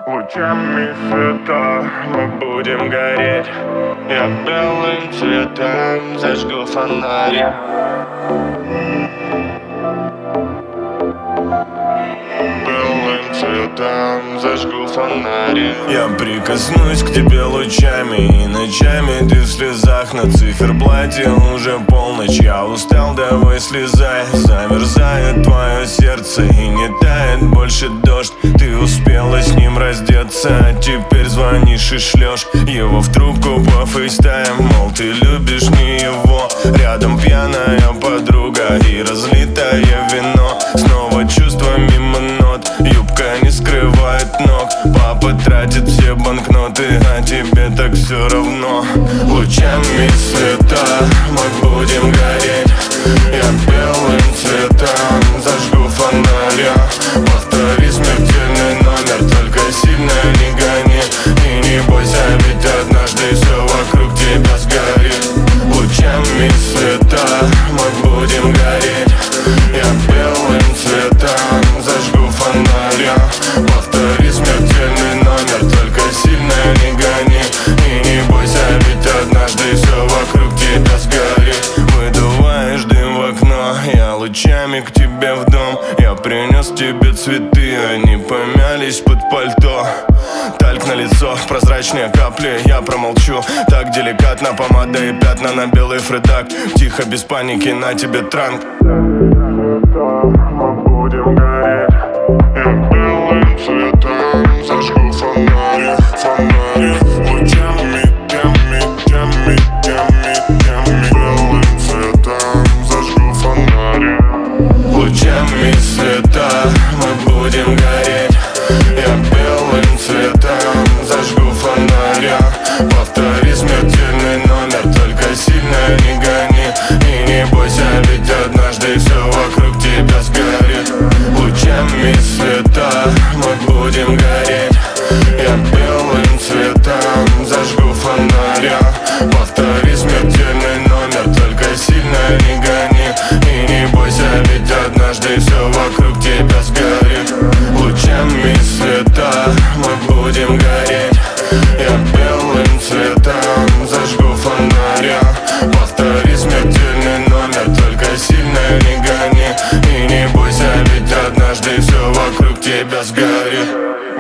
Лучами света мы будем гореть. Я белым цветом зажгу фонарь. Белым цветом зажгу фонарь. Я прикоснусь к тебе лучами, и ночами ты в слезах. На циферблате уже полночь, я устал, давай слезай. Замерзает твое сердце и не тает больше дождь. Ты успела с ним раздеться, а теперь звонишь и шлешь его в трубку по фейстайм. Мол, ты любишь не его. Рядом пьяная подруга и разлитое вино. Снова чувства мимо нот, юбка не скрывает ног. Папа тратит все банкноты, а тебе так все равно. Лучами света мы будем гореть. Я белым цветом зажгу фонарь. Повтори смертельный номер, только сильно не гони. И не бойся, ведь однажды все вокруг тебя сгорит. Лучами света мы будем гореть. Я белым цветом зажгу фонарь. Повтори смертельный номер, только сильно не гони. И не бойся, ведь однажды все вокруг тебя сгорит. Выдуваешь дым в окно, я лучами к тебе в дом. Я принес тебе цветы, они помялись под пальто. Тальк на лицо, прозрачные капли, я промолчу. Так деликатно, помада и пятна на белый фредак. Тихо, без паники, на тебе транк. Мы будем гореть. Я белым цветом зажгу фонарь. Фонарь. Лучами, теми. Белым цветом зажгу фонарь. Лучами света мы будем гореть. Я белым цветом зажгу фонарь. Повтори смертельный номер, только сильно не гони. И не бойся, ведь однажды все вокруг тебя сгорит. Лучами света мы будем гореть. Я белым цветом зажгу фонарь. Повтори смертельный номер, только сильно не гони. И не бойся, ведь однажды все вокруг тебя сгорит. Лучами света мы будем гореть. Я белым цветом зажгу фонарь. Повтори смертельный номер, только сильно не гони. И не бойся, ведь однажды все вокруг тебя сгорит.